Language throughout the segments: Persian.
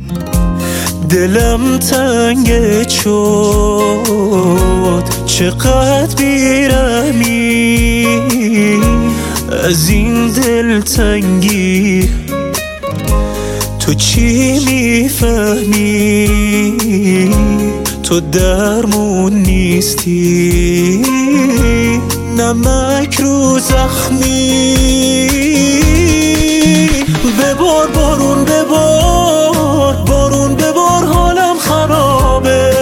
دلم تنگ شد چقدر بیرمی از این دلتنگی، تو چی میفهمی؟ تو درمون نیستی، نمک رو زخمی. ببار بارون ببار، بارون ببار حالم خرابه.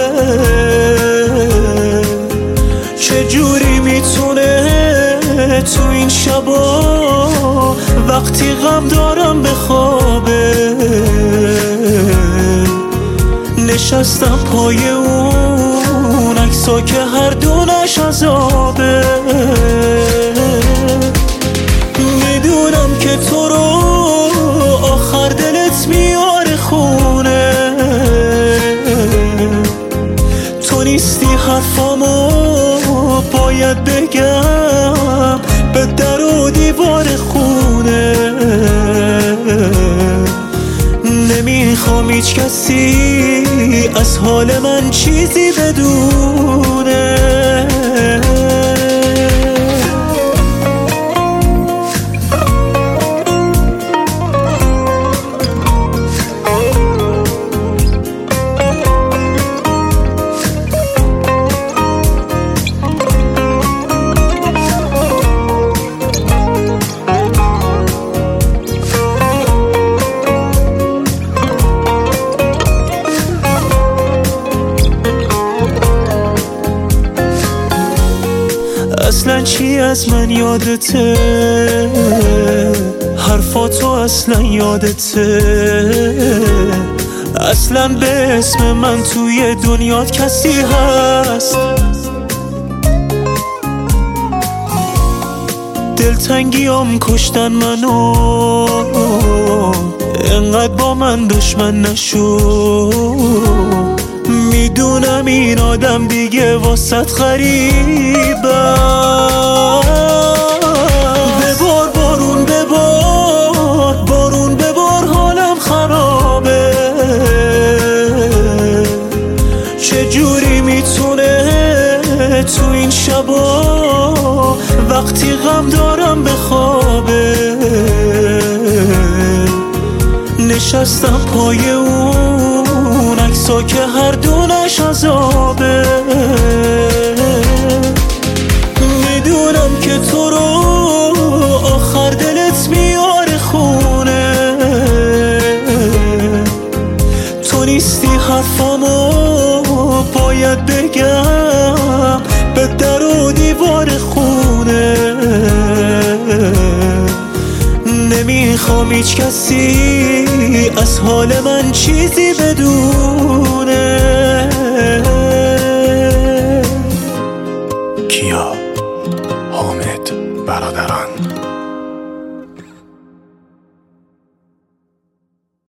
چجوری میتونه تو این شبا وقتی غم دارم بخوابه؟ نشستم پای اون عکسا که هر دونش عذابه. میدونم که تو رو آخر دلت میاره خونه، تو نیستی حرفامو باید بگم به در و دیوار خونه. نمیخوام هیچ کسی از حال من چیزی بدونه. اصلا چی از من یادته؟ حرفاتو اصلا یادته؟ اصلا به اسم من توی دنیات کسی هست؟ دلتنگیام کشتن منو، انقدر با من دشمن نشو. میدونم این آدم دیگه واسط غریبم. ببار بارون ببار، بارون ببار حالم خرابه. چجوری میتونه تو این شبا وقتی غم دارم بخوابه؟ نشستم پای اون عکسا که هر دونش عذابه. میدونم که تو رو آخر دلت میاره خونه، تو نیستی حرفامو باید بگم به در و دیوار خونه. نمیخوام هیچ کسی از حال من چیزی بدونه. کیا، حامد برادران.